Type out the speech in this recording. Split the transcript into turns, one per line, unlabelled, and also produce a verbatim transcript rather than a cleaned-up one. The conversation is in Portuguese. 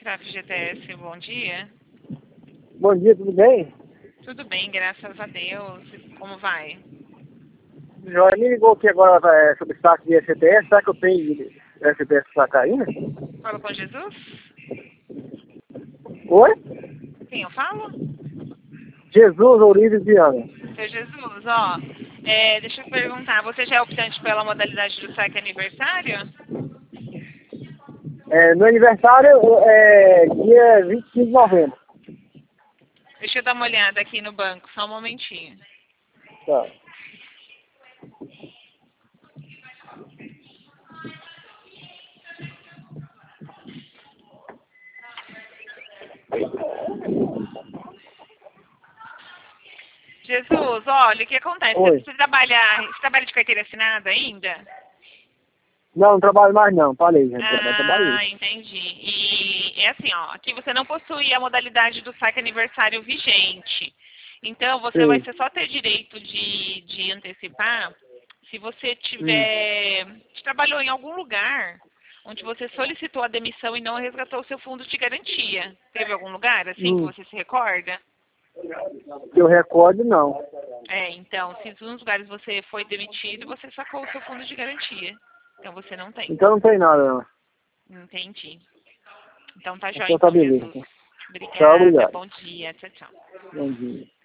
F G T S, bom dia.
Bom dia, tudo bem?
Tudo bem, graças a Deus. Como vai?
Joia, me ligou aqui agora é, sobre o saque de F G T S. Será que eu tenho F G T S para sacar ainda?
Fala com Jesus?
Oi?
Quem eu falo?
Jesus Ourives Viana.
Seu Jesus, ó. É, deixa eu perguntar, você já é optante pela modalidade do saque aniversário?
É, meu aniversário é dia vinte e cinco de novembro.
Deixa eu dar uma olhada aqui no banco, só um momentinho.
Tá.
Jesus, olha, o que acontece?
Oi.
Você trabalha, você trabalha de carteira assinada ainda?
Não, não trabalho mais não, falei, já
Ah,
trabalhei.
entendi. E é assim, ó, aqui você não possui a modalidade do saque aniversário vigente. Então, você vai
Sim.
ser só ter direito de, de antecipar se você
Hum.
tiver, trabalhou em algum lugar onde você solicitou a demissão e não resgatou o seu fundo de garantia. Teve algum lugar assim que
Hum.
você se recorda?
Que eu recordo, não.
É, então, se nos lugares você foi demitido, você sacou o seu fundo de garantia. Então você não tem.
Então não tem nada, não.
Entendi. Então tá jóia,
Então tá
então,
beleza.
Jesus.
Tchau,
Obrigada,
obrigado.
bom dia, tchau, tchau.
Bom dia.